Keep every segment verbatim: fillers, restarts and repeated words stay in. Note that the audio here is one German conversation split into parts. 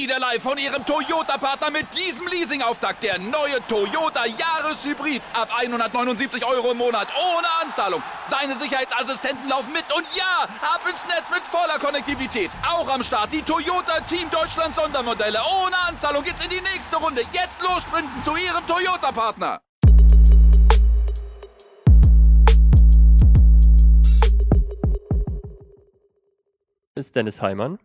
live von Ihrem Toyota-Partner mit diesem Leasing-Auftakt. Der neue Toyota Jahreshybrid. Ab hundertneunundsiebzig Euro im Monat. Ohne Anzahlung. Seine Sicherheitsassistenten laufen mit. Und ja, ab ins Netz mit voller Konnektivität. Auch am Start die Toyota Team Deutschland Sondermodelle. Ohne Anzahlung geht's in die nächste Runde. Jetzt los sprinten zu Ihrem Toyota-Partner. Ist Dennis Heimann.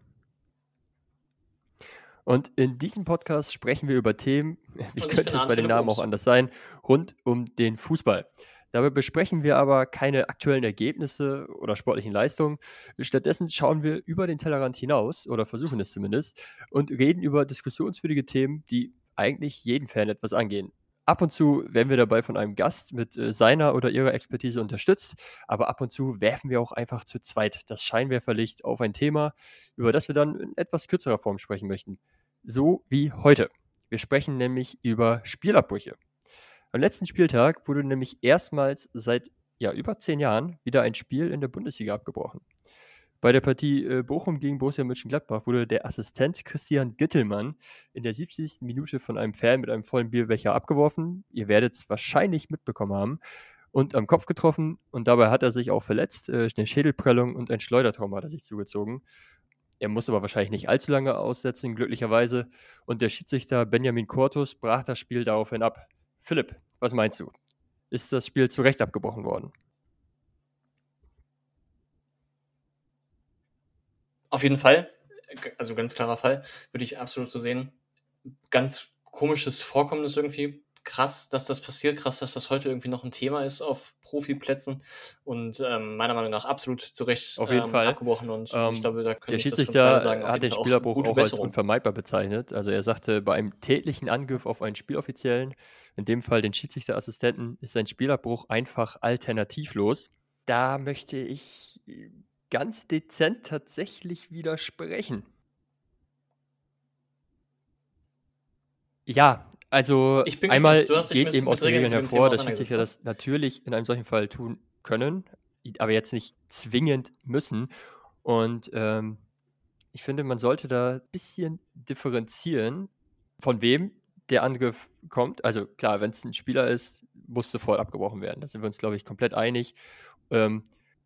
Und in diesem Podcast sprechen wir über Themen, wie könnte es bei den Namen auch anders sein, rund um den Fußball. Dabei besprechen wir aber keine aktuellen Ergebnisse oder sportlichen Leistungen. Stattdessen schauen wir über den Tellerrand hinaus, oder versuchen es zumindest, und reden über diskussionswürdige Themen, die eigentlich jeden Fan etwas angehen. Ab und zu werden wir dabei von einem Gast mit äh, seiner oder ihrer Expertise unterstützt, aber ab und zu werfen wir auch einfach zu zweit das Scheinwerferlicht auf ein Thema, über das wir dann in etwas kürzerer Form sprechen möchten. So wie heute. Wir sprechen nämlich über Spielabbrüche. Am letzten Spieltag wurde nämlich erstmals seit ja, über zehn Jahren wieder ein Spiel in der Bundesliga abgebrochen. Bei der Partie äh, Bochum gegen Borussia Mönchengladbach wurde der Assistent Christian Gittelmann in der siebzigsten Minute von einem Fan mit einem vollen Bierbecher abgeworfen. Ihr werdet es wahrscheinlich mitbekommen haben. Und am Kopf getroffen. Und dabei hat er sich auch verletzt. Äh, eine Schädelprellung und ein Schleudertrauma hat er sich zugezogen. Er muss aber wahrscheinlich nicht allzu lange aussetzen, glücklicherweise. Und der Schiedsrichter Benjamin Cortus brach das Spiel daraufhin ab. Philipp, was meinst du? Ist das Spiel zu Recht abgebrochen worden? Auf jeden Fall, also ganz klarer Fall, würde ich absolut so sehen. Ganz komisches Vorkommnis irgendwie. Krass, dass das passiert, krass, dass das heute irgendwie noch ein Thema ist auf Profiplätzen und ähm, meiner Meinung nach absolut zu Recht auf jeden ähm, Fall. abgebrochen. Und ähm, ich glaube, da können der Schiedsrichter sagen, hat den Spielabbruch auch, auch als unvermeidbar bezeichnet. Also er sagte, bei einem tätlichen Angriff auf einen Spieloffiziellen, in dem Fall den Schiedsrichterassistenten, ist ein Spielabbruch einfach alternativlos. Da möchte ich ganz dezent tatsächlich widersprechen. Ja, also einmal geht mit, eben aus den Regeln hervor, dass Schiedsrichter das natürlich in einem solchen Fall tun können, aber jetzt nicht zwingend müssen. Und ähm, ich finde, man sollte da ein bisschen differenzieren, von wem der Angriff kommt. Also klar, wenn es ein Spieler ist, muss sofort abgebrochen werden. Da sind wir uns, glaube ich, komplett einig. Ähm,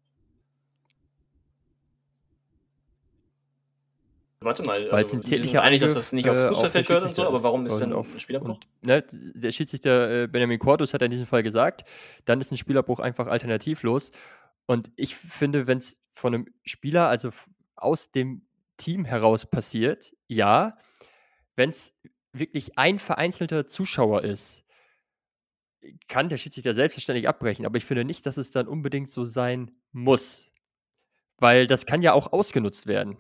Warte mal, weil es also, ein tätlicher einig, Angriff, dass das nicht auf Fußballfeld gehört und so, aber warum ist denn auf, ein Spielabbruch? Und, ne, der Schiedsrichter äh, Benjamin Cortus hat in diesem Fall gesagt, dann ist ein Spielabbruch einfach alternativlos. Und ich finde, wenn es von einem Spieler, also aus dem Team heraus passiert, ja. Wenn es wirklich ein vereinzelter Zuschauer ist, kann der Schiedsrichter selbstverständlich abbrechen. Aber ich finde nicht, dass es dann unbedingt so sein muss. Weil das kann ja auch ausgenutzt werden.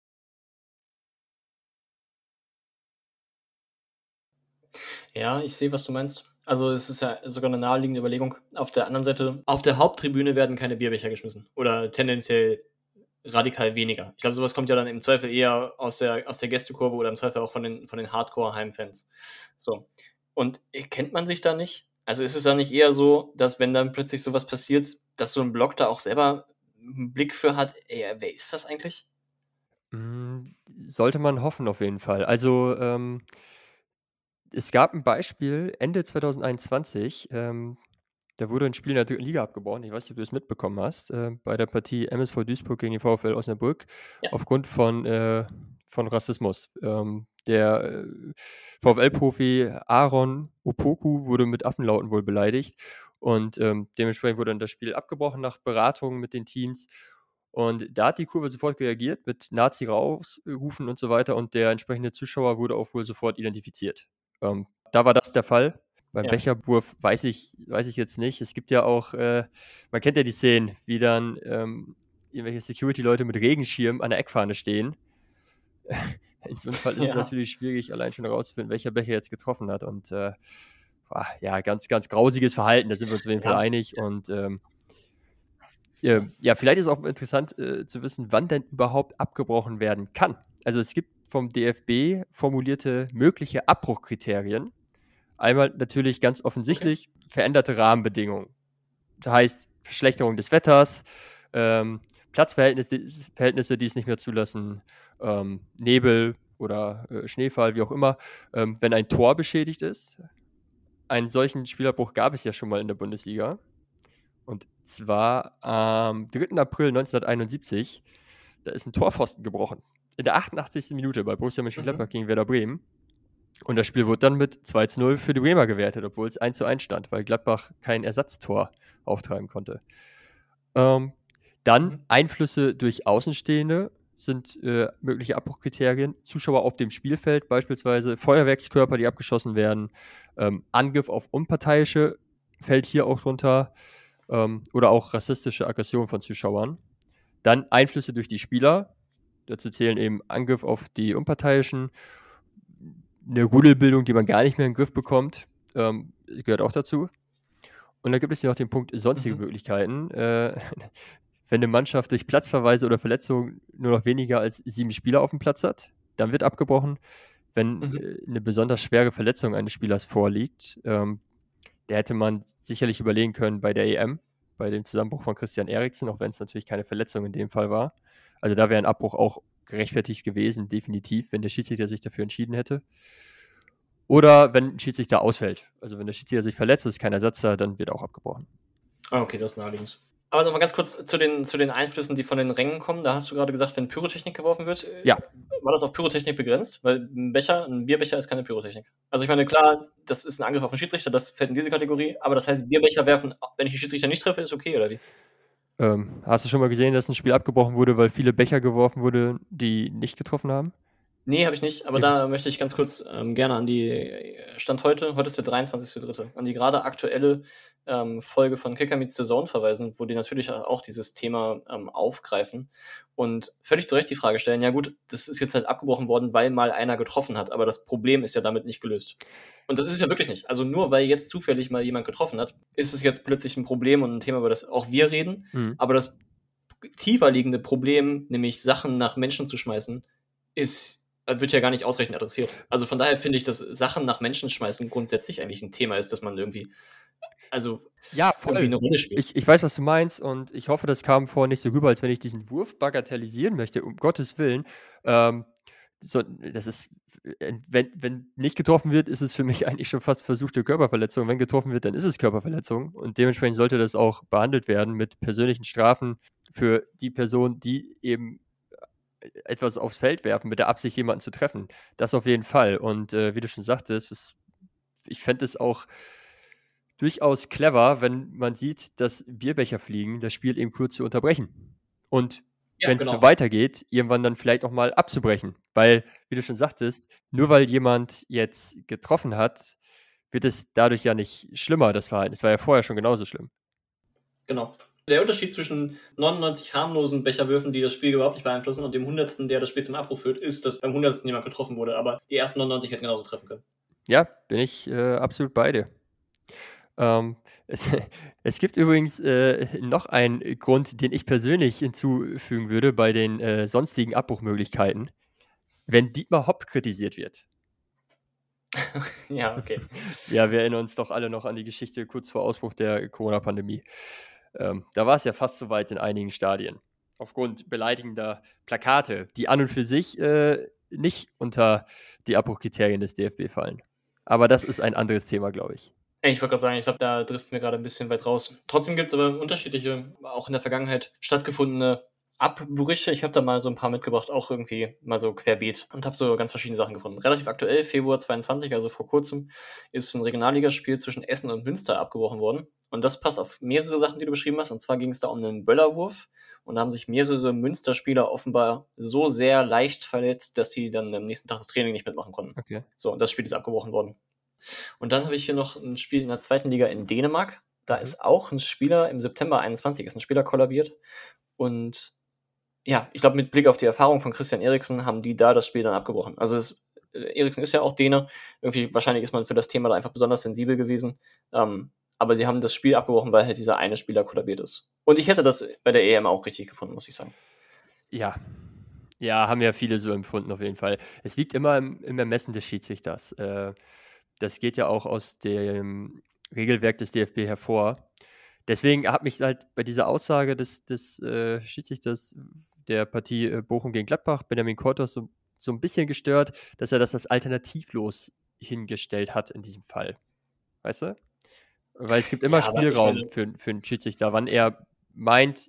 Ja, ich sehe, was du meinst. Also es ist ja sogar eine naheliegende Überlegung. Auf der anderen Seite, auf der Haupttribüne werden keine Bierbecher geschmissen. Oder tendenziell radikal weniger. Ich glaube, sowas kommt ja dann im Zweifel eher aus der, aus der Gästekurve oder im Zweifel auch von den, von den Hardcore-Heimfans. So. Und kennt man sich da nicht? Also ist es da nicht eher so, dass wenn dann plötzlich sowas passiert, dass so ein Block da auch selber einen Blick für hat, ey, wer ist das eigentlich? Sollte man hoffen auf jeden Fall. Also ähm, es gab ein Beispiel Ende zwanzig einundzwanzig, ähm, da wurde ein Spiel in der dritten Liga abgebrochen. Ich weiß nicht, ob du es mitbekommen hast, äh, bei der Partie M S V Duisburg gegen die VfL Osnabrück, Ja. aufgrund von, äh, von Rassismus. Ähm, der äh, VfL-Profi Aaron Opoku wurde mit Affenlauten wohl beleidigt und ähm, dementsprechend wurde dann das Spiel abgebrochen nach Beratungen mit den Teams. Und da hat die Kurve sofort reagiert mit Nazi-Rausrufen und so weiter und der entsprechende Zuschauer wurde auch wohl sofort identifiziert. Ähm, da war das der Fall. Beim Ja. Becherwurf weiß ich, weiß ich jetzt nicht. Es gibt ja auch, äh, man kennt ja die Szenen, wie dann ähm, irgendwelche Security-Leute mit Regenschirm an der Eckfahne stehen. In so einem Fall ist ja. es natürlich schwierig, allein schon herauszufinden, welcher Becher jetzt getroffen hat. Und äh, boah, ja, ganz, ganz grausiges Verhalten, da sind wir uns auf jeden ja. Fall einig. Und ähm, äh, ja, vielleicht ist auch interessant äh, zu wissen, wann denn überhaupt abgebrochen werden kann. Also es gibt vom D F B formulierte mögliche Abbruchkriterien. Einmal natürlich ganz offensichtlich okay. veränderte Rahmenbedingungen. Das heißt Verschlechterung des Wetters, ähm, Platzverhältnisse, Verhältnisse, die es nicht mehr zulassen, ähm, Nebel, oder äh, Schneefall, wie auch immer, ähm, wenn ein Tor beschädigt ist. Einen solchen Spielabbruch gab es ja schon mal in der Bundesliga. Und zwar am dritten April neunzehnhunderteinundsiebzig, da ist ein Torpfosten gebrochen. In der achtundachtzigsten Minute bei Borussia Mönchengladbach mhm. gegen Werder Bremen. Und das Spiel wurde dann mit zwei zu null für die Bremer gewertet, obwohl es eins zu eins stand, weil Gladbach kein Ersatztor auftreiben konnte. Ähm, dann mhm. Einflüsse durch Außenstehende sind äh, mögliche Abbruchkriterien. Zuschauer auf dem Spielfeld beispielsweise, Feuerwerkskörper, die abgeschossen werden, ähm, Angriff auf Unparteiische fällt hier auch drunter, ähm, oder auch rassistische Aggression von Zuschauern. Dann Einflüsse durch die Spieler, dazu zählen eben Angriff auf die Unparteiischen, eine Rudelbildung, die man gar nicht mehr in den Griff bekommt, ähm, gehört auch dazu. Und dann gibt es hier noch den Punkt sonstige mhm. Möglichkeiten. Äh, wenn eine Mannschaft durch Platzverweise oder Verletzungen nur noch weniger als sieben Spieler auf dem Platz hat, dann wird abgebrochen. Wenn mhm. äh, eine besonders schwere Verletzung eines Spielers vorliegt, ähm, der hätte man sicherlich überlegen können bei der E M, bei dem Zusammenbruch von Christian Eriksen, auch wenn es natürlich keine Verletzung in dem Fall war. Also da wäre ein Abbruch auch gerechtfertigt gewesen, definitiv, wenn der Schiedsrichter sich dafür entschieden hätte. Oder wenn ein Schiedsrichter ausfällt. Also wenn der Schiedsrichter sich verletzt, ist kein Ersatz da, dann wird auch abgebrochen. Ah, okay, das ist naheliegend. Aber nochmal ganz kurz zu den, zu den Einflüssen, die von den Rängen kommen. Da hast du gerade gesagt, wenn Pyrotechnik geworfen wird. Ja. War das auf Pyrotechnik begrenzt? Weil ein Becher, ein Bierbecher ist keine Pyrotechnik. Also ich meine, klar, das ist ein Angriff auf den Schiedsrichter, das fällt in diese Kategorie. Aber das heißt, Bierbecher werfen, wenn ich den Schiedsrichter nicht treffe, ist okay, oder wie? Ähm, hast du schon mal gesehen, dass ein Spiel abgebrochen wurde, weil viele Becher geworfen wurden, die nicht getroffen haben? Nee, habe ich nicht, aber okay. Da möchte ich ganz kurz ähm, gerne an die Stand heute, heute ist der dreiundzwanzigster dritte an die gerade aktuelle ähm, Folge von Kicker Meets the Zone verweisen, wo die natürlich auch dieses Thema ähm, aufgreifen und völlig zu Recht die Frage stellen, ja gut, das ist jetzt halt abgebrochen worden, weil mal einer getroffen hat, aber das Problem ist ja damit nicht gelöst. Und das ist es ja wirklich nicht. Also nur weil jetzt zufällig mal jemand getroffen hat, ist es jetzt plötzlich ein Problem und ein Thema, über das auch wir reden, mhm. aber das tiefer liegende Problem, nämlich Sachen nach Menschen zu schmeißen, ist wird ja gar nicht ausreichend adressiert. Also von daher finde ich, dass Sachen nach Menschen schmeißen grundsätzlich eigentlich ein Thema ist, dass man irgendwie, also ja, voll. Irgendwie eine Rolle spielt. Ich, ich weiß, was du meinst und ich hoffe, das kam vorher nicht so rüber, als wenn ich diesen Wurf bagatellisieren möchte, um Gottes Willen. Ähm, so, das ist, wenn, wenn nicht getroffen wird, ist es für mich eigentlich schon fast versuchte Körperverletzung. Wenn getroffen wird, dann ist es Körperverletzung und dementsprechend sollte das auch behandelt werden mit persönlichen Strafen für die Person, die eben etwas aufs Feld werfen, mit der Absicht, jemanden zu treffen. Das auf jeden Fall. Und äh, wie du schon sagtest, was, ich fände es auch durchaus clever, wenn man sieht, dass Bierbecher fliegen, das Spiel eben kurz zu unterbrechen. Und ja, wenn es genau. so weitergeht, irgendwann dann vielleicht auch mal abzubrechen. Weil, wie du schon sagtest, nur weil jemand jetzt getroffen hat, wird es dadurch ja nicht schlimmer, das Verhalten. Es war ja vorher schon genauso schlimm. Genau. Der Unterschied zwischen neunundneunzig harmlosen Becherwürfen, die das Spiel überhaupt nicht beeinflussen, und dem hundertsten, der das Spiel zum Abbruch führt, ist, dass beim hundertsten jemand getroffen wurde, aber die ersten neunundneunzig hätten genauso treffen können. Ja, bin ich äh, absolut bei dir. Ähm, es, es gibt übrigens äh, noch einen Grund, den ich persönlich hinzufügen würde bei den äh, sonstigen Abbruchmöglichkeiten, wenn Dietmar Hopp kritisiert wird. Ja, okay. Ja, wir erinnern uns doch alle noch an die Geschichte kurz vor Ausbruch der Corona-Pandemie. Ähm, da war es ja fast so weit in einigen Stadien. Aufgrund beleidigender Plakate, die an und für sich äh, nicht unter die Abbruchkriterien des D F B fallen. Aber das ist ein anderes Thema, glaube ich. Ich wollte gerade sagen, ich glaube, da driften wir gerade ein bisschen weit raus. Trotzdem gibt es aber unterschiedliche, auch in der Vergangenheit stattgefundene Abbrüche. Ich habe da mal so ein paar mitgebracht, auch irgendwie mal so querbeet und habe so ganz verschiedene Sachen gefunden. Relativ aktuell, Februar zweiundzwanzig, also vor kurzem, ist ein Regionalligaspiel zwischen Essen und Münster abgebrochen worden. Und das passt auf mehrere Sachen, die du beschrieben hast. Und zwar ging es da um einen Böllerwurf. Und da haben sich mehrere Münster-Spieler offenbar so sehr leicht verletzt, dass sie dann am nächsten Tag das Training nicht mitmachen konnten. Okay. So, und das Spiel ist abgebrochen worden. Und dann habe ich hier noch ein Spiel in der zweiten Liga in Dänemark. Da mhm. ist auch ein Spieler, im September einundzwanzig ist ein Spieler kollabiert. Und ja, ich glaube, mit Blick auf die Erfahrung von Christian Eriksen haben die da das Spiel dann abgebrochen. Also es, Eriksen ist ja auch Däne. Irgendwie, wahrscheinlich ist man für das Thema da einfach besonders sensibel gewesen. Ähm, aber sie haben das Spiel abgebrochen, weil halt dieser eine Spieler kollabiert ist. Und ich hätte das bei der E M auch richtig gefunden, muss ich sagen. Ja. Ja, haben ja viele so empfunden auf jeden Fall. Es liegt immer im, im Ermessen des Schiedsrichters. Äh, das geht ja auch aus dem Regelwerk des D F B hervor. Deswegen hat mich halt bei dieser Aussage des, des äh, Schiedsrichters der Partie äh, Bochum gegen Gladbach, Benjamin Kortos, so, so ein bisschen gestört, dass er das als alternativlos hingestellt hat in diesem Fall. Weißt du? Weil es gibt immer Ja, aber Spielraum ich für, für einen Schiedsrichter, wann er meint,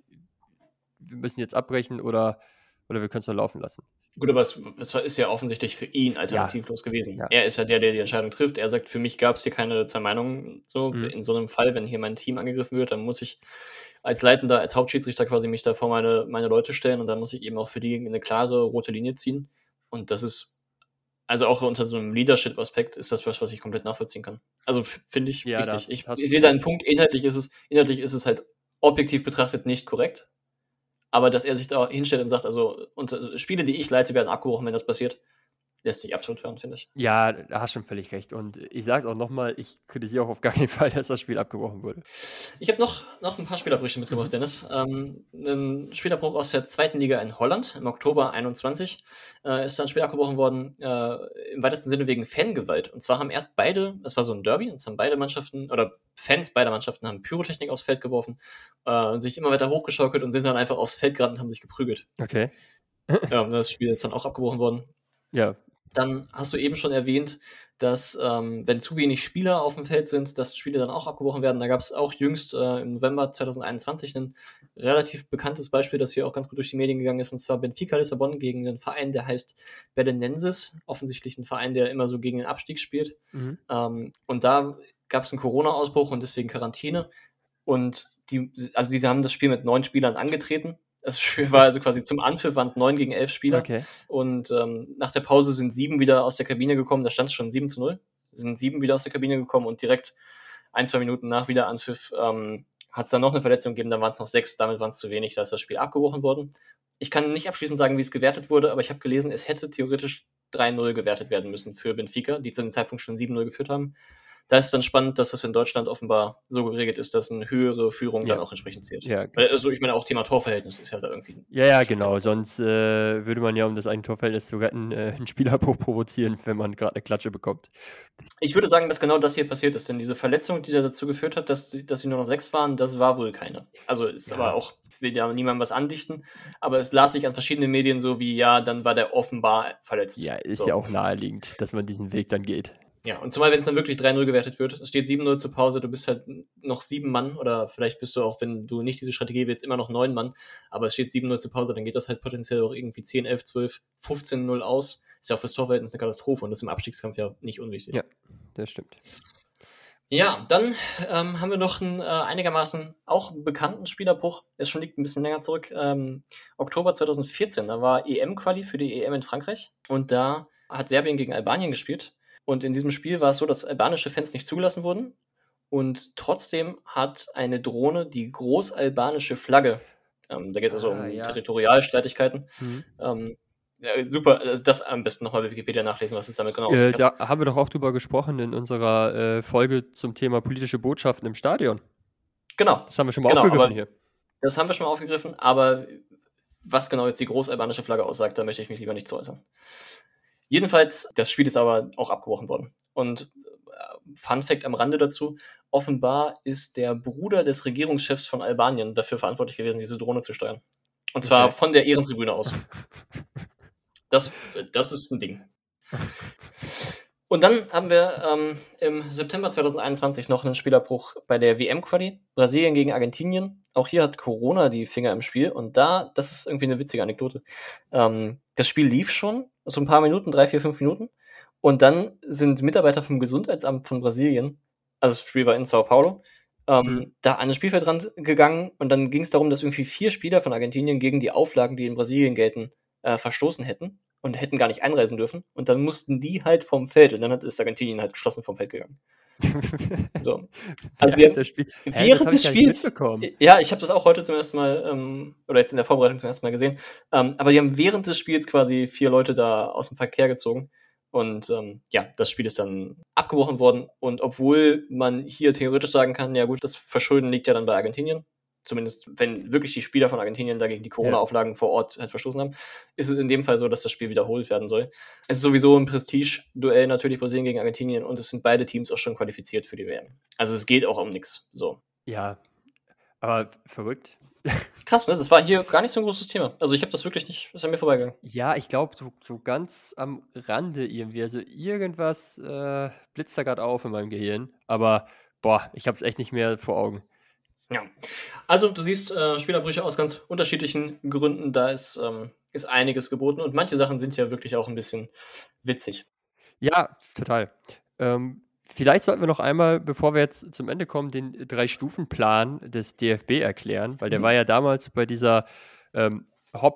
wir müssen jetzt abbrechen oder, oder wir können es noch laufen lassen. Gut, aber es, es ist ja offensichtlich für ihn alternativlos gewesen. Ja. Er ist ja der, der die Entscheidung trifft. Er sagt, für mich gab es hier keine zwei Meinungen. So, Mhm. in so einem Fall, wenn hier mein Team angegriffen wird, dann muss ich als Leitender, als Hauptschiedsrichter quasi mich da vor meine, meine Leute stellen und dann muss ich eben auch für die eine klare rote Linie ziehen. Und das ist, also auch unter so einem Leadership-Aspekt ist das was, was ich komplett nachvollziehen kann. Also f- finde ich Ja, da wichtig. hast- Ich, hast ich du sehe da einen recht. Punkt, inhaltlich ist es, inhaltlich ist es halt objektiv betrachtet nicht korrekt. Aber dass er sich da hinstellt und sagt, also unter, Spiele, die ich leite, werden abgebrochen, wenn das passiert, lässt sich absolut hören, finde ich. Ja, da hast schon völlig recht. Und ich sage es auch nochmal, ich kritisiere auch auf gar keinen Fall, dass das Spiel abgebrochen wurde. Ich habe noch, noch ein paar Spielerbrüche mitgebracht, Mhm. Dennis. Ähm, ein Spielerbruch aus der zweiten Liga in Holland im Oktober einundzwanzig äh, ist da ein Spiel abgebrochen worden, äh, im weitesten Sinne wegen Fangewalt. Und zwar haben erst beide, es war so ein Derby, und es haben beide Mannschaften, oder Fans beider Mannschaften haben Pyrotechnik aufs Feld geworfen äh, und sich immer weiter hochgeschaukelt und sind dann einfach aufs Feld gerannt und haben sich geprügelt. Okay. Ja, das Spiel ist dann auch abgebrochen worden. Ja. Dann hast du eben schon erwähnt, dass, ähm, wenn zu wenig Spieler auf dem Feld sind, dass Spiele dann auch abgebrochen werden. Da gab es auch jüngst äh, im November zwanzig einundzwanzig ein relativ bekanntes Beispiel, das hier auch ganz gut durch die Medien gegangen ist, und zwar Benfica Lissabon gegen einen Verein, der heißt Belenenses, offensichtlich ein Verein, der immer so gegen den Abstieg spielt. Mhm. Ähm, und da gab es einen Corona-Ausbruch und deswegen Quarantäne. Und die, also die haben das Spiel mit neun Spielern angetreten. Das Spiel war also quasi zum Anpfiff waren es neun gegen elf Spieler. Okay. Und ähm, nach der Pause sind sieben wieder aus der Kabine gekommen. Da stand es schon sieben zu null. Sind sieben wieder aus der Kabine gekommen und direkt ein, zwei Minuten nach Wiederanpfiff ähm, hat es dann noch eine Verletzung gegeben. Dann waren es noch sechs. Damit waren es zu wenig. Da ist das Spiel abgebrochen worden. Ich kann nicht abschließend sagen, wie es gewertet wurde, aber ich habe gelesen, es hätte theoretisch drei null gewertet werden müssen für Benfica, die zu dem Zeitpunkt schon sieben null geführt haben. Da ist dann spannend, dass das in Deutschland offenbar so geregelt ist, dass eine höhere Führung Ja. dann auch entsprechend zählt. Ja, Weil, also ich meine, auch Thema Torverhältnis ist ja da irgendwie. ja, ja, genau. Sonst äh, würde man ja, um das eigene Torverhältnis zu retten, äh, einen Spielabbruch provozieren, wenn man gerade eine Klatsche bekommt. Ich würde sagen, dass genau das hier passiert ist, denn diese Verletzung, die da dazu geführt hat, dass, dass sie nur noch sechs waren, das war wohl keine. Also ist Ja. aber auch, ich will ja niemandem was andichten, aber es las sich an verschiedenen Medien so wie, ja, dann war der offenbar verletzt. Ja, ist so. ja auch naheliegend, dass man diesen Weg dann geht. Ja, und zumal, wenn es dann wirklich drei null gewertet wird, es steht sieben null zur Pause, du bist halt noch sieben Mann oder vielleicht bist du auch, wenn du nicht diese Strategie willst, immer noch neun Mann, aber es steht sieben null zur Pause, dann geht das halt potenziell auch irgendwie zehn, elf, zwölf, fünfzehn null aus. Ist ja auch fürs Torverhältnis eine Katastrophe und das ist im Abstiegskampf ja nicht unwichtig. Ja, das stimmt. Ja, dann ähm, haben wir noch einen äh, einigermaßen auch bekannten Spielerbruch, der schon liegt ein bisschen länger zurück. Ähm, Oktober zwanzig vierzehn, da war E M-Quali für die E M in Frankreich und da hat Serbien gegen Albanien gespielt. Und in diesem Spiel war es so, dass albanische Fans nicht zugelassen wurden. Und trotzdem hat eine Drohne die großalbanische Flagge, ähm, da geht es also Ah, um ja. Territorialstreitigkeiten, Mhm. ähm, ja, super, also das am besten nochmal bei Wikipedia nachlesen, was es damit genau Äh, aussieht. da haben wir doch auch drüber gesprochen in unserer äh, Folge zum Thema politische Botschaften im Stadion. Genau, Das haben wir schon mal Genau, aufgegriffen aber- hier. das haben wir schon mal aufgegriffen, aber was genau jetzt die großalbanische Flagge aussagt, da möchte ich mich lieber nicht zu äußern. Jedenfalls, das Spiel ist aber auch abgebrochen worden. Und äh, Fun Fact am Rande dazu, offenbar ist der Bruder des Regierungschefs von Albanien dafür verantwortlich gewesen, diese Drohne zu steuern. Und zwar Okay. von der Ehrentribüne aus. Das, das ist ein Ding. Und dann haben wir ähm, im September zwanzig einundzwanzig noch einen Spielerbruch bei der W M-Quali. Brasilien gegen Argentinien. Auch hier hat Corona die Finger im Spiel. Und da, das ist irgendwie eine witzige Anekdote. Ähm, das Spiel lief schon, so ein paar Minuten, drei, vier, fünf Minuten. Und dann sind Mitarbeiter vom Gesundheitsamt von Brasilien, also das Spiel war in Sao Paulo, ähm, Mhm. da an den Spielfeldrand gegangen. Und dann ging es darum, dass irgendwie vier Spieler von Argentinien gegen die Auflagen, die in Brasilien gelten, äh, verstoßen hätten. Und hätten gar nicht einreisen dürfen. Und dann mussten die halt vom Feld. Und dann hat, ist Argentinien halt geschlossen vom Feld gegangen. So. Also Während wir- des Spiels. Hä, das Während hab des ich gar nicht Spiels. mitbekommen. Ja, ich habe das auch heute zum ersten Mal, ähm, oder jetzt in der Vorbereitung zum ersten Mal gesehen. Ähm, aber die haben während des Spiels quasi vier Leute da aus dem Verkehr gezogen. Und ähm, ja, das Spiel ist dann abgebrochen worden. Und obwohl man hier theoretisch sagen kann, ja gut, das Verschulden liegt ja dann bei Argentinien. Zumindest, wenn wirklich die Spieler von Argentinien dagegen die Corona-Auflagen vor Ort halt verstoßen haben, ist es in dem Fall so, dass das Spiel wiederholt werden soll. Es ist sowieso ein Prestige-Duell natürlich Brasilien gegen Argentinien und es sind beide Teams auch schon qualifiziert für die W M. Also es geht auch um nichts. So. Ja, aber verrückt. Krass, ne? Das war hier gar nicht so ein großes Thema. Also ich habe das wirklich nicht, das ist an mir vorbeigegangen. Ja, ich glaube, so, so ganz am Rande irgendwie. Also irgendwas äh, blitzt da gerade auf in meinem Gehirn. Aber, boah, ich habe es echt nicht mehr vor Augen. Ja, also du siehst äh, Spielabbrüche aus ganz unterschiedlichen Gründen. Da ist, ähm, ist einiges geboten und manche Sachen sind ja wirklich auch ein bisschen witzig. Ja, total. Ähm, vielleicht sollten wir noch einmal, bevor wir jetzt zum Ende kommen, den Drei-Stufen-Plan des D F B erklären, weil der Mhm. war ja damals bei dieser ähm,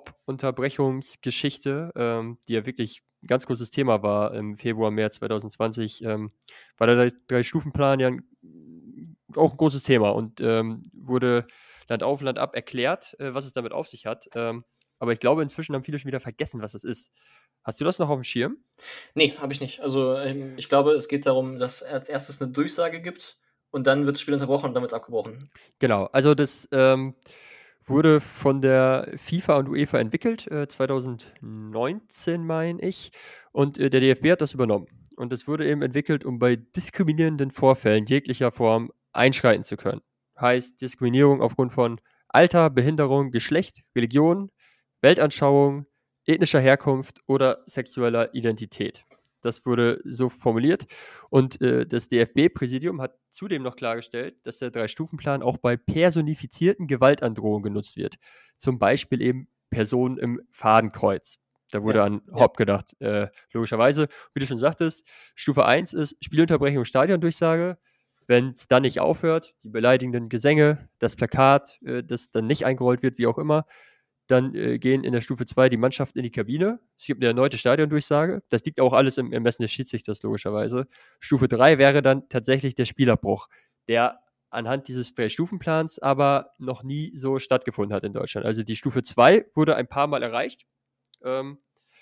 Hop-Unterbrechungsgeschichte, ähm, die ja wirklich ein ganz großes Thema war im Februar, März zwanzig zwanzig, ähm, war der Drei-Stufen-Plan ja ein, auch ein großes Thema und ähm, wurde Land auf, Land ab erklärt, äh, was es damit auf sich hat. Ähm, aber ich glaube, inzwischen haben viele schon wieder vergessen, was das ist. Hast du das noch auf dem Schirm? Nee, habe ich nicht. Also ähm, ich glaube, es geht darum, dass als erstes eine Durchsage gibt und dann wird das Spiel unterbrochen und dann wird es abgebrochen. Genau, also das ähm, wurde von der FIFA und UEFA entwickelt, äh, zwanzig neunzehn meine ich, und äh, der D F B hat das übernommen. Und es wurde eben entwickelt, um bei diskriminierenden Vorfällen jeglicher Form einschreiten zu können. Heißt Diskriminierung aufgrund von Alter, Behinderung, Geschlecht, Religion, Weltanschauung, ethnischer Herkunft oder sexueller Identität. Das wurde so formuliert. Und äh, das D F B-Präsidium hat zudem noch klargestellt, dass der Drei-Stufen-Plan auch bei personifizierten Gewaltandrohungen genutzt wird. Zum Beispiel eben Personen im Fadenkreuz. Da wurde Ja, an ja. Hop gedacht, äh, logischerweise. Wie du schon sagtest, Stufe eins ist Spielunterbrechung, Stadiondurchsage. Wenn es dann nicht aufhört, die beleidigenden Gesänge, das Plakat, äh, das dann nicht eingerollt wird, wie auch immer, dann äh, gehen in der Stufe zwei die Mannschaften in die Kabine. Es gibt eine erneute Stadiondurchsage. Das liegt auch alles im Ermessen des Schiedsrichters, logischerweise. Stufe drei wäre dann tatsächlich der Spielabbruch, der anhand dieses Drei-Stufen-Plans aber noch nie so stattgefunden hat in Deutschland. Also die Stufe zwei wurde ein paar Mal erreicht. Ähm,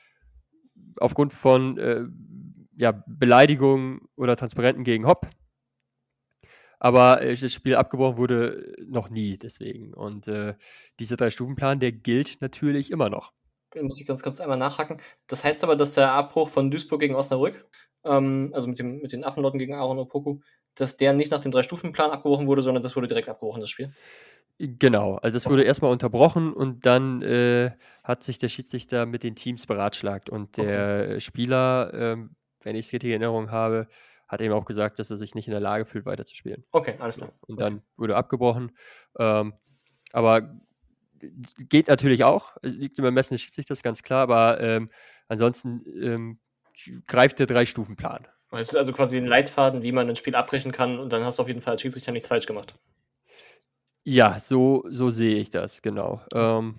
aufgrund von äh, ja, Beleidigungen oder Transparenten gegen Hop. Aber äh, das Spiel abgebrochen wurde noch nie deswegen. Und äh, dieser Drei-Stufen-Plan, der gilt natürlich immer noch. Da muss ich ganz kurz einmal nachhaken. Das heißt aber, dass der Abbruch von Duisburg gegen Osnabrück, ähm, also mit, dem, mit den Affenlotten gegen Aaron Opoku, dass der nicht nach dem Drei-Stufen-Plan abgebrochen wurde, sondern das wurde direkt abgebrochen, das Spiel. Genau, also es wurde erstmal unterbrochen und dann äh, hat sich der Schiedsrichter mit den Teams beratschlagt und der Okay. Spieler, ähm, wenn ich es richtig in Erinnerung habe, hat eben auch gesagt, dass er sich nicht in der Lage fühlt, weiterzuspielen. Okay, alles klar. Und Okay. dann wurde abgebrochen. Ähm, aber geht natürlich auch, liegt im Ermessen des Schiedsrichters, ganz klar, aber ähm, ansonsten ähm, greift der Drei-Stufen-Plan. Es ist also quasi ein Leitfaden, wie man ein Spiel abbrechen kann und dann hast du auf jeden Fall als Schiedsrichter nichts falsch gemacht. Ja, so, so sehe ich das, genau. Ähm,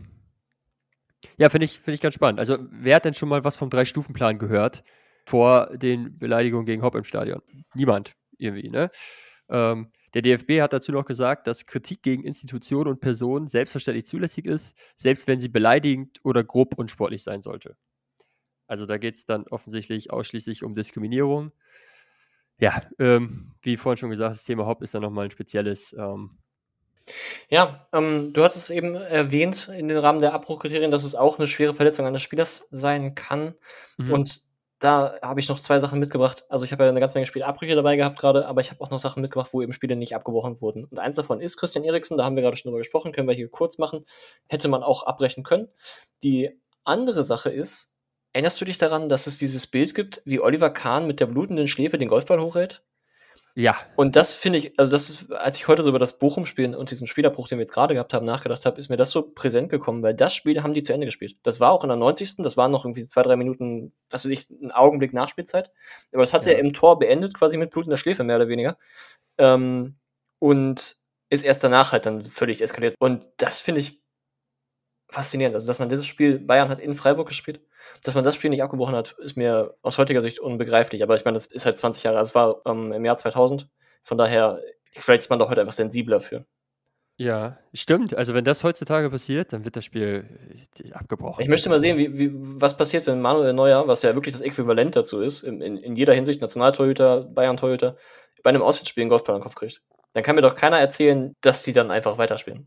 ja, finde ich, find ich ganz spannend. Also, wer hat denn schon mal was vom Drei-Stufen-Plan gehört vor den Beleidigungen gegen Hop im Stadion? Niemand, irgendwie, ne? Ähm, der D F B hat dazu noch gesagt, dass Kritik gegen Institutionen und Personen selbstverständlich zulässig ist, selbst wenn sie beleidigend oder grob unsportlich sein sollte. Also, da geht es dann offensichtlich ausschließlich um Diskriminierung. Ja, ähm, wie vorhin schon gesagt, das Thema Hop ist dann nochmal ein spezielles. Ähm, Ja, ähm, du hattest es eben erwähnt in den Rahmen der Abbruchkriterien, dass es auch eine schwere Verletzung eines Spielers sein kann. mhm. Und da habe ich noch zwei Sachen mitgebracht. Also ich habe ja eine ganze Menge Spielabbrüche dabei gehabt gerade, aber ich habe auch noch Sachen mitgebracht, wo eben Spiele nicht abgebrochen wurden. Und eins davon ist Christian Eriksen, da haben wir gerade schon drüber gesprochen, können wir hier kurz machen. Hätte man auch abbrechen können. Die andere Sache ist, erinnerst du dich daran, dass es dieses Bild gibt, wie Oliver Kahn mit der blutenden Schläfe den Golfball hochhält? Ja. Und das finde ich, also das ist, als ich heute so über das Bochum-Spiel und diesen Spielabbruch, den wir jetzt gerade gehabt haben, nachgedacht habe, ist mir das so präsent gekommen, weil das Spiel haben die zu Ende gespielt. Das war auch in der neunzigsten Das waren noch irgendwie zwei, drei Minuten, was weiß ich, ein Augenblick Nachspielzeit. Aber das hat Ja. er im Tor beendet, quasi mit blutender Schläfe, mehr oder weniger. Ähm, und ist erst danach halt dann völlig eskaliert. Und das finde ich faszinierend. Also, dass man dieses Spiel, Bayern hat in Freiburg gespielt, dass man das Spiel nicht abgebrochen hat, ist mir aus heutiger Sicht unbegreiflich. Aber ich meine, das ist halt zwanzig Jahre, also es war ähm, im Jahr zweitausend. Von daher, vielleicht ist man doch heute einfach sensibler für. Ja, stimmt. Also wenn das heutzutage passiert, dann wird das Spiel äh, abgebrochen. Ich möchte mal sehen, wie, wie, was passiert, wenn Manuel Neuer, was ja wirklich das Äquivalent dazu ist, in, in, in jeder Hinsicht, Nationaltorhüter, Bayern-Torhüter, bei einem Auswärtsspiel einen Golfball an den Kopf kriegt. Dann kann mir doch keiner erzählen, dass die dann einfach weiterspielen.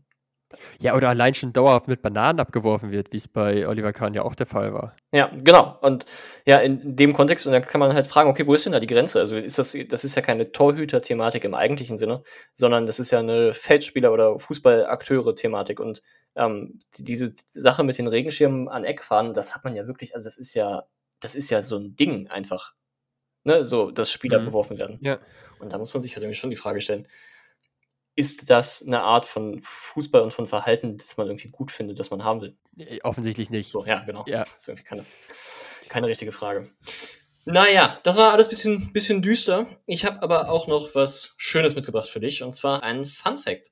Ja, oder allein schon dauerhaft mit Bananen abgeworfen wird, wie es bei Oliver Kahn ja auch der Fall war. Ja, genau. Und ja, in dem Kontext, und dann kann man halt fragen, okay, wo ist denn da die Grenze? Also ist das, das ist ja keine Torhüter-Thematik im eigentlichen Sinne, sondern das ist ja eine Feldspieler- oder Fußballakteure-Thematik. Und ähm, diese Sache mit den Regenschirmen an Eckfahnen, das hat man ja wirklich, also das ist ja, das ist ja so ein Ding einfach. Ne, so, dass Spieler mhm. beworfen werden. Ja. Und da muss man sich halt irgendwie schon die Frage stellen, ist das eine Art von Fußball und von Verhalten, das man irgendwie gut findet, das man haben will? Offensichtlich nicht. So, ja, genau. Ja. Das ist irgendwie keine, keine richtige Frage. Naja, das war alles ein bisschen, bisschen düster. Ich habe aber auch noch was Schönes mitgebracht für dich, und zwar einen Fun-Fact.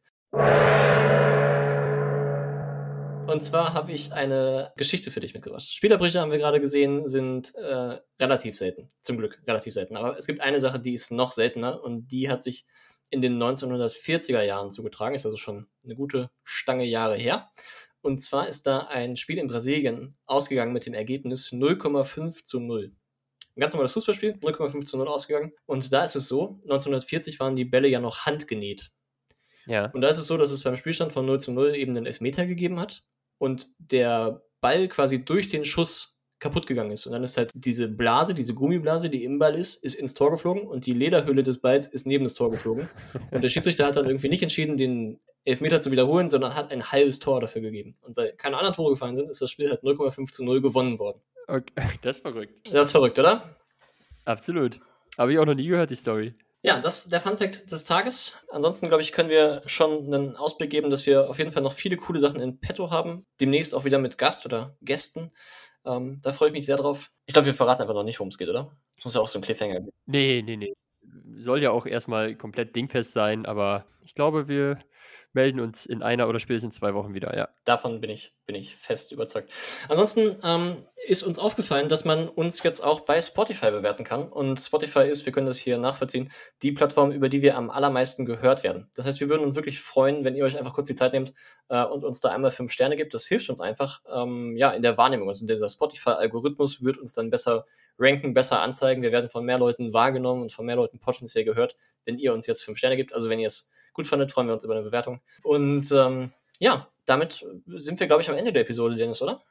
Und zwar habe ich eine Geschichte für dich mitgebracht. Spielerbrüche, haben wir gerade gesehen, sind äh, relativ selten. Zum Glück relativ selten. Aber es gibt eine Sache, die ist noch seltener, und die hat sich in den neunzehnhundertvierziger Jahren zugetragen, ist also schon eine gute Stange Jahre her. Und zwar ist da ein Spiel in Brasilien ausgegangen mit dem Ergebnis null Komma fünf zu null. Ein ganz normales Fußballspiel, null Komma fünf zu null ausgegangen. Und da ist es so, neunzehnhundertvierzig waren die Bälle ja noch handgenäht. Ja. Und da ist es so, dass es beim Spielstand von null zu null eben einen Elfmeter gegeben hat und der Ball quasi durch den Schuss kaputt gegangen ist. Und dann ist halt diese Blase, diese Gummiblase, die im Ball ist, ist ins Tor geflogen, und die Lederhülle des Balls ist neben das Tor geflogen. Und der Schiedsrichter hat dann irgendwie nicht entschieden, den Elfmeter zu wiederholen, sondern hat ein halbes Tor dafür gegeben. Und weil keine anderen Tore gefallen sind, ist das Spiel halt null Komma fünf zu null gewonnen worden. Okay. Das ist verrückt. Das ist verrückt, oder? Absolut. Habe ich auch noch nie gehört, die Story. Ja, das ist der Funfact des Tages. Ansonsten, glaube ich, können wir schon einen Ausblick geben, dass wir auf jeden Fall noch viele coole Sachen in petto haben. Demnächst auch wieder mit Gast oder Gästen. Ähm, da freue ich mich sehr drauf. Ich glaube, wir verraten einfach noch nicht, worum es geht, oder? Das muss ja auch so ein Cliffhanger geben. Nee, nee, nee. Soll ja auch erstmal komplett dingfest sein, aber ich glaube, wir melden uns in einer oder spätestens zwei Wochen wieder, ja. Davon bin ich, bin ich fest überzeugt. Ansonsten ähm, ist uns aufgefallen, dass man uns jetzt auch bei Spotify bewerten kann. Und Spotify ist, wir können das hier nachvollziehen, die Plattform, über die wir am allermeisten gehört werden. Das heißt, wir würden uns wirklich freuen, wenn ihr euch einfach kurz die Zeit nehmt äh, und uns da einmal fünf Sterne gibt. Das hilft uns einfach ähm, ja, in der Wahrnehmung. Also dieser Spotify-Algorithmus wird uns dann besser ranken, besser anzeigen. Wir werden von mehr Leuten wahrgenommen und von mehr Leuten potenziell gehört, wenn ihr uns jetzt fünf Sterne gibt. Also wenn ihr es gut fandet, freuen wir uns über eine Bewertung. Und ähm, ja, damit sind wir, glaube ich, am Ende der Episode, Dennis, oder?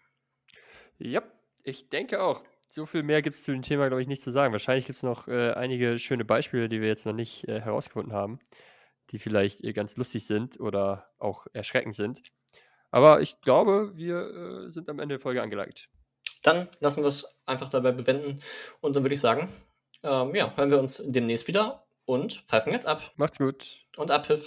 Ja, ich denke auch. So viel mehr gibt es zu dem Thema, glaube ich, nicht zu sagen. Wahrscheinlich gibt es noch äh, einige schöne Beispiele, die wir jetzt noch nicht äh, herausgefunden haben, die vielleicht äh, ganz lustig sind oder auch erschreckend sind. Aber ich glaube, wir äh, sind am Ende der Folge angelangt. Dann lassen wir es einfach dabei bewenden. Und dann würde ich sagen, ähm, ja, hören wir uns demnächst wieder und pfeifen jetzt ab. Macht's gut. Und Abpfiff.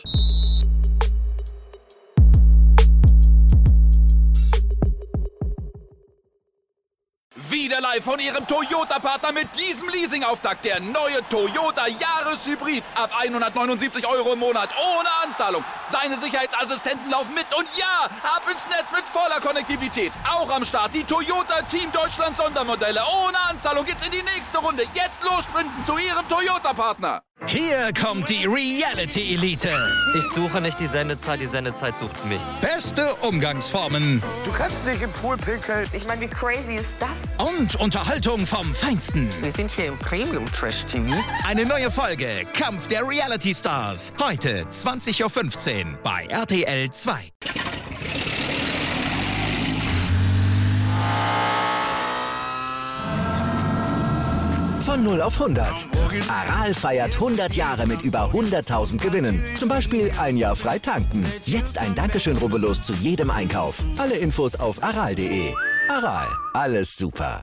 Wieder live von Ihrem Toyota-Partner mit diesem Leasing-Auftakt. Der neue Toyota Jahreshybrid. Ab hundertneunundsiebzig Euro im Monat. Ohne Anzahlung. Seine Sicherheitsassistenten laufen mit. Und ja, ab ins Netz mit voller Konnektivität. Auch am Start die Toyota Team Deutschland Sondermodelle. Ohne Anzahlung geht's in die nächste Runde. Jetzt los sprinten zu Ihrem Toyota-Partner. Hier kommt die Reality-Elite. Ich suche nicht die Sendezeit, die Sendezeit sucht mich. Beste Umgangsformen. Du kannst nicht im Pool pinkeln. Ich meine, wie crazy ist das? Und Unterhaltung vom Feinsten. Wir sind hier im Premium-Trash-T V. Eine neue Folge Kampf der Reality-Stars. Heute zwanzig Uhr fünfzehn bei R T L zwei. Von null auf hundert. Aral feiert hundert Jahre mit über hunderttausend Gewinnen. Zum Beispiel ein Jahr frei tanken. Jetzt ein Dankeschön, rubbellos zu jedem Einkauf. Alle Infos auf aral punkt de. Aral, alles super.